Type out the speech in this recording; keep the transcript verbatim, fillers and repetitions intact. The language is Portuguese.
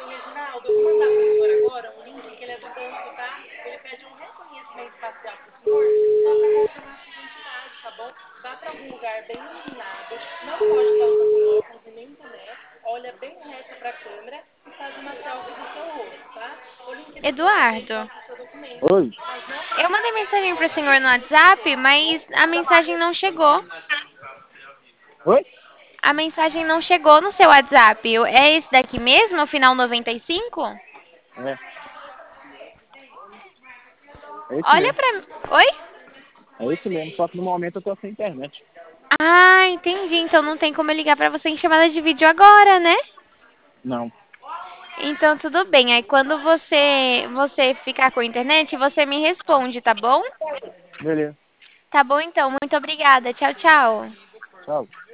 Reginaldo, eu vou mandar para o senhor agora um link que ele é do banco, tá? Ele pede um reconhecimento facial para o senhor, só para confirmar a sua identidade, tá bom? Vá para algum lugar bem iluminado, não pode estar usando óculos e nem boné, olha bem reto para a câmera e faz uma selfie do seu rosto, tá? O link depois também Eduardo, mostra o seu documento, Oi? mas não eu pode mandei usar mensagem pro óculos senhor no e nem WhatsApp, boné, tá bom? mas a mensagem não chegou. Oi? A mensagem não chegou no seu WhatsApp. É esse daqui mesmo, o final noventa e cinco? É, é esse Olha mesmo. pra mim. Oi? É esse mesmo, só que no momento eu tô sem internet. Ah, entendi. Então não tem como eu ligar pra você em chamada de vídeo agora, né? Não. Então tudo bem. Aí quando você você ficar com a internet, você me responde, tá bom? Beleza. Tá bom então. Muito obrigada. Tchau, tchau. Tchau.